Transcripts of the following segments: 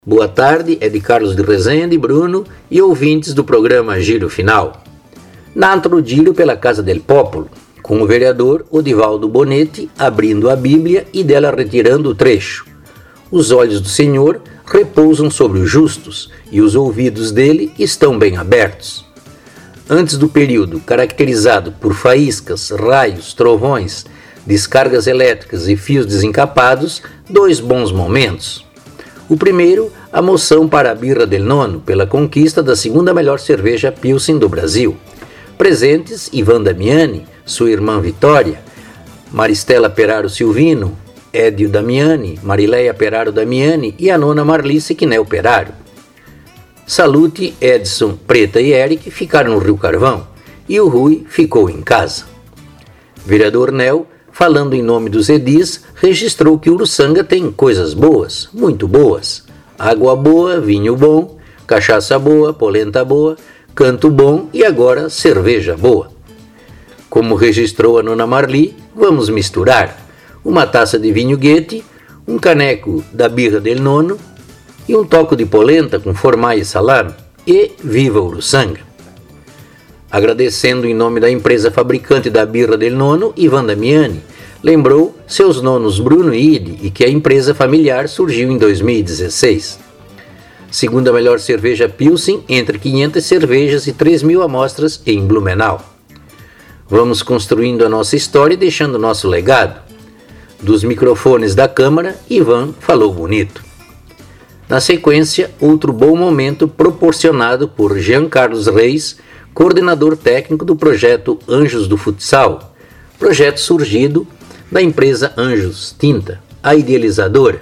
Boa tarde, é de Carlos de Rezende, Bruno e ouvintes do programa Giro Final. N'altro giro pela Casa del Popolo, com o vereador Odivaldo Bonetti abrindo a Bíblia e dela retirando o trecho. Os olhos do Senhor repousam sobre os justos e os ouvidos dele estão bem abertos. Antes do período caracterizado por faíscas, raios, trovões, descargas elétricas e fios desencapados, dois bons momentos. O primeiro, a moção para a Birra del Nono, pela conquista da segunda melhor cerveja Pilsen do Brasil. Presentes, Ivan Damiani, sua irmã Vitória, Maristela Peraro Silvino, Edio Damiani, Marileia Peraro Damiani e a nona Marlice Quinel Peraro. Salute, Edson, Preta e Eric ficaram no Rio Carvão e o Rui ficou em casa. Vereador Nel, falando em nome dos edis, registrou que Uruçanga tem coisas boas, muito boas. Água boa, vinho bom, cachaça boa, polenta boa, canto bom e agora cerveja boa. Como registrou a nona Marli, vamos misturar uma taça de vinho Goethe, um caneco da Birra del Nono e um toco de polenta com formagem e salame e viva Uruçanga! Agradecendo em nome da empresa fabricante da Birra del Nono, Ivan Damiani, lembrou seus nonos Bruno e Idi e que a empresa familiar surgiu em 2016. Segunda melhor cerveja Pilsen entre 500 cervejas e 3.000 amostras em Blumenau. Vamos construindo a nossa história e deixando nosso legado. Dos microfones da Câmara, Ivan falou bonito. Na sequência, outro bom momento proporcionado por Jean Carlos Reis, coordenador técnico do projeto Anjos do Futsal, projeto surgido da empresa Anjos Tinta, a idealizadora.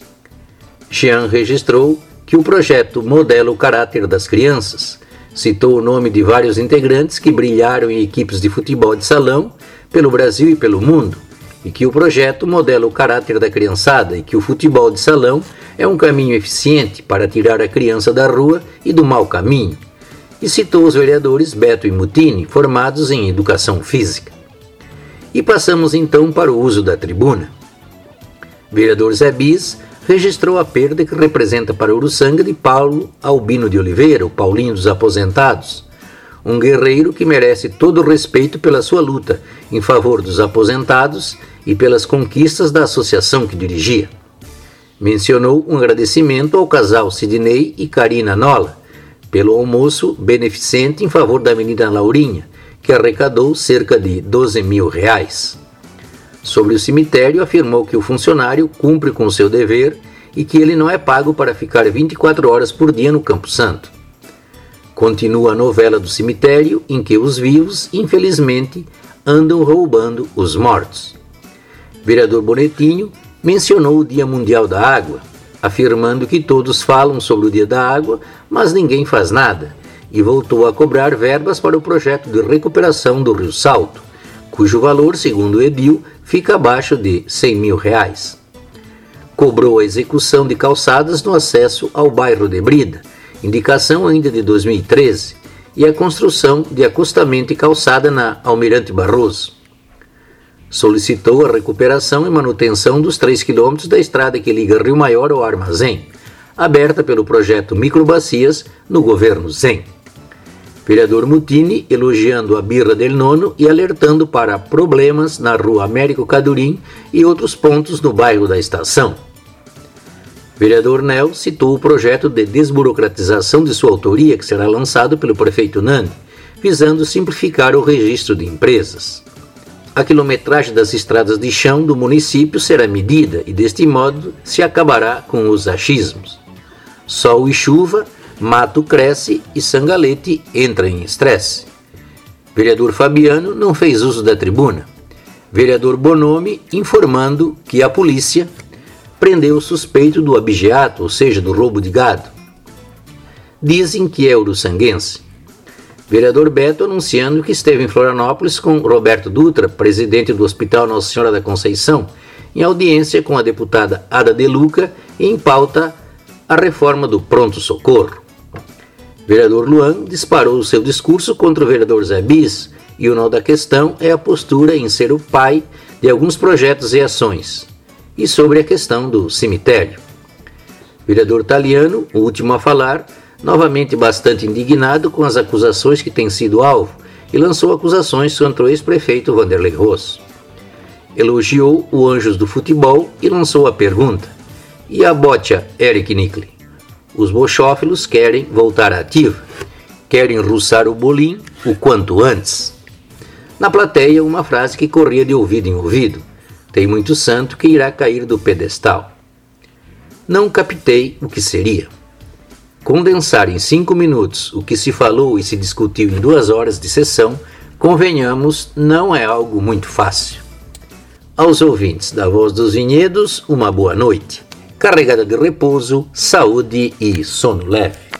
Jean registrou que o projeto modela o caráter das crianças, citou o nome de vários integrantes que brilharam em equipes de futebol de salão pelo Brasil e pelo mundo, e que o projeto modela o caráter da criançada e que o futebol de salão é um caminho eficiente para tirar a criança da rua e do mau caminho, e citou os vereadores Beto e Mutini, formados em Educação Física. E passamos então para o uso da tribuna. Vereador Zé Bis registrou a perda que representa para Uruçanga de Paulo Albino de Oliveira, o Paulinho dos Aposentados, um guerreiro que merece todo o respeito pela sua luta em favor dos aposentados e pelas conquistas da associação que dirigia. Mencionou um agradecimento ao casal Sidney e Karina Nola, pelo almoço beneficente em favor da menina Laurinha, que arrecadou cerca de R$12.000. Sobre o cemitério, afirmou que o funcionário cumpre com seu dever e que ele não é pago para ficar 24 horas por dia no Campo Santo. Continua a novela do cemitério, em que os vivos, infelizmente, andam roubando os mortos. Vereador Bonetinho mencionou o Dia Mundial da Água, afirmando que todos falam sobre o Dia da Água, mas ninguém faz nada, e voltou a cobrar verbas para o projeto de recuperação do Rio Salto, cujo valor, segundo o edil, fica abaixo de R$100.000. Cobrou a execução de calçadas no acesso ao bairro de Brida, indicação ainda de 2013, e a construção de acostamento e calçada na Almirante Barroso. Solicitou a recuperação e manutenção dos 3 quilômetros da estrada que liga Rio Maior ao Armazém, aberta pelo projeto Microbacias no governo Zem. Vereador Mutini elogiando a Birra del Nono e alertando para problemas na rua Américo Cadurim e outros pontos no bairro da Estação. Vereador Nel citou o projeto de desburocratização de sua autoria que será lançado pelo prefeito Nandi, visando simplificar o registro de empresas. A quilometragem das estradas de chão do município será medida e, deste modo, se acabará com os achismos. Sol e chuva, mato cresce e Sangalete entra em estresse. Vereador Fabiano não fez uso da tribuna. Vereador Bonomi informando que a polícia prendeu o suspeito do abigeato, ou seja, do roubo de gado. Dizem que é uruçanguense. Vereador Beto anunciando que esteve em Florianópolis com Roberto Dutra, presidente do Hospital Nossa Senhora da Conceição, em audiência com a deputada Ada De Luca e em pauta a reforma do pronto-socorro. Vereador Luan disparou o seu discurso contra o vereador Zé Bis e o nó da questão é a postura em ser o pai de alguns projetos e ações, e sobre a questão do cemitério. Vereador Taliano, o último a falar, novamente bastante indignado com as acusações que têm sido alvo, e lançou acusações contra o ex-prefeito Vanderlei Rosso. Elogiou o Anjos do Futebol e lançou a pergunta: e a botia Eric Nickley? Os bochófilos querem voltar à ativa, querem ruçar o bolim o quanto antes. Na plateia, uma frase que corria de ouvido em ouvido: tem muito santo que irá cair do pedestal. Não captei o que seria. Condensar em 5 minutos o que se falou e se discutiu em 2 horas de sessão, convenhamos, não é algo muito fácil. Aos ouvintes da Voz dos Vinhedos, uma boa noite, carregada de repouso, saúde e sono leve.